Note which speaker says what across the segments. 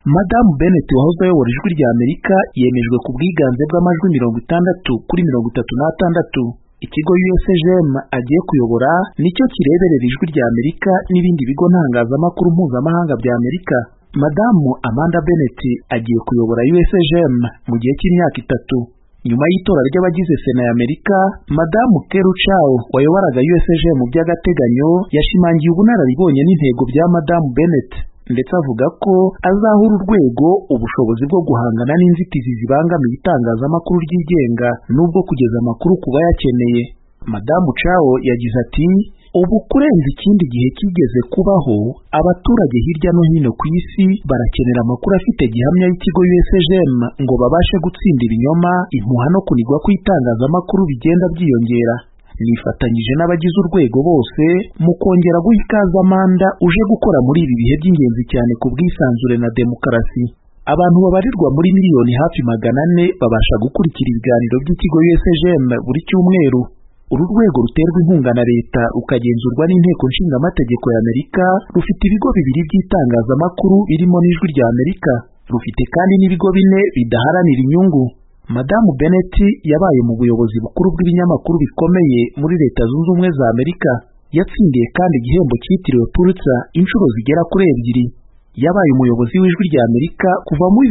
Speaker 1: Madamu Bennett wahoze ayobora Ijwi ry'Amerika yemejwe ku bwiganze bw'amajwi 60-36. Ikigo USGM agiye kuyobora nicyo kireberera Ijwi ry'Amerika n'ibindi bigo ntangazamakuru mpuzamahanga bya Amerika. Madamu Amanda Bennett agiye kuyobora USGM mu gihe cy'imyaka 3. Nyuma y'itora ry'abagize Sena ya Amerika, Madamu Keru Chao wayoboraga USGM by'agateganyo yashimangiye ubunararibonye n'intego bya Madamu Bennett, ndetse avuga ko azahura urwego ubushobozi bwo guhangana n'inzitizi zibangamiye itangazamakuru ryigenga n'ubwo kugeza amakuru ku bayakeneye. Madamu Chao yagize ati, ubu kurenza ikindi gihe kigeze kubaho, abaturage hirya no hino ku isi barakenera amakuru afite gihamya y'ikigo USGM ngo babashe gutsinda ibinyoma, impuha no kunigwa kw'itangazamakuru bigenda byiyongera. Nifatanyije n'abagize urwego bose mu kongera guha ikaze Amanda uje gukora muri ibi bihe by'ingenzi cyane ku bwisanzure na demokarasi. Abantu babarirwa muri miliyoni hafi 400 babasha gukurikira ibiganiro by'ikigo USGM buri cyumweru. Uru rwego ruterwa inkunga na leta rukagenzurwa n'inteko nshingamategeko ya Amerika, rufite ibigo 2 by'itangazamakuru birimo n'Ijwi ry'Amerika. Rufite kandi n'ibigo 4 bidaharanira inyungu. Madamu Bennett yabaye mu buyobozi bukuru bw'ibinyamakuru bikomeye muri Leta Zunze Ubumwe za Amerika. Yatsindiye kandi igihembo cyitiriwe Pulitzer inshuro zigera kuri 2. Yabaye umuyobozi w'Ijwi ry'Amerika kuva mu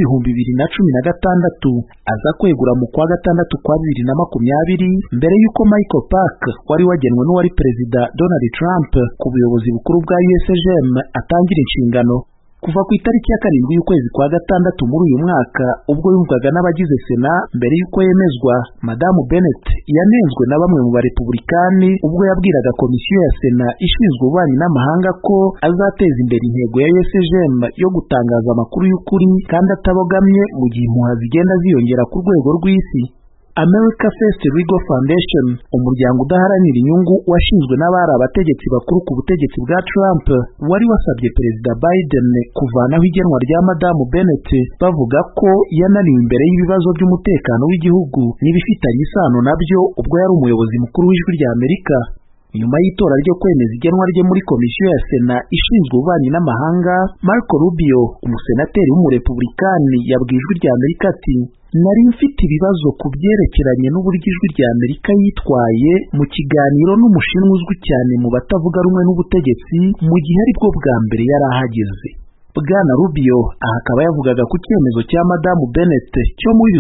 Speaker 1: 2016, aza kwegura mu kwa gatandatu kwa 2020 mbere y'uko Michael Park wari wagenwe n'uwari Perezida Donald Trump ku buyobozi bukuru bwa USGM atangira inshingano. Kuva ku itariki ya 7 y'ukwezi kwa gatandatu muri uyu mwaka, ubwo yumvaga n'abagize Sena mbere y'uko yemezwa, Madamu Bennett yanenzwe na bamwe mu barepublikani ubwo yabwiraga komisiyo ya Sena ishinzwe ububanyi n'amahanga ko azateza imbere intego ya USGM yo gutangaza amakuru y'ukuri kandi atabogamye mu gihe impuha zigenda ziyongera ku rwego rw'isi. America First Legal Foundation, umuryango udaharanira inyungu washinzwe n'abari abategetsi bakuru ku butegetsi bwa Trump, wari wasabye Perezida Biden kuvanaho igenwa rya Madamu Bennett, bavuga ko yananiwe imbere y'ibibazo by'umutekano w'igihugu n'ibifitanye isano nabyo ubwo yari umuyobozi mukuru w'Ijwi ry'Amerika. Nyuma y'itora ryo kwemeza igenwa rye muri komisiyo ya Sena ishinzwe ububanyi n'amahanga, Marco Rubio, umusenateri w'umurepublikani, yabwiye Ijwi ry'Amerika ati, nari mfite ibibazo ku byerekeranye n'uburyo Ijwi ry'Amerika yitwaye mu kiganiro n'umushinwa uzwi cyane mu batavuga rumwe n'ubutegetsi mu gihe aribwo bwa mbere yari ahageze. Bwana Rubio akaba yavugaga ku cyemezo cya Madamu Bennett cyo mu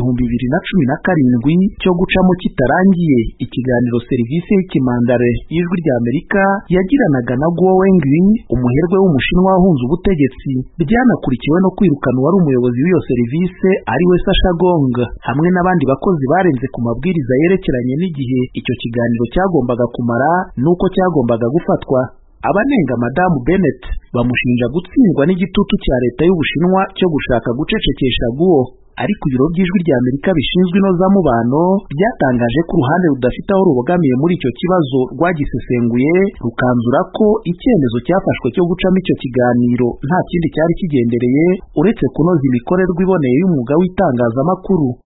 Speaker 1: 2017 cyo gucamo kitarangiye ikiganiro serivisi y'ikimandare y'Ijwi ry'Amerika yagiranaga na Guo Wengwin, umuherwe w'umushinwa wahunze ubutegetsi, byanakurikiwe no kwirukana wari umuyobozi w'iyo serivisi ari we Sasha Gong, hamwe n'abandi bakozi barenze ku mabwiriza yerekeranye n'igihe icyo kiganiro cyagombaga kumara n'uko cyagombaga gufatwa. Abanenga Madamu Bennett bamushinja gutsindwa n'igitutu cya leta y'Ubushinwa cyo gushaka gucecekesha Guo, ariko ibiro by'Ijwi ry'Amerika bishinzwe inozamubano byatangaje ko uruhande rudafite aho rubogamiye muri icyo kibazo rwagisesenguye, rukanzura ko icyemezo cyafashwe cyo gucamo icyo kiganiro nta kindi cyari kigendereye uretse kunoza imikorerwe iboneye y'umwuga w'itangazamakuru.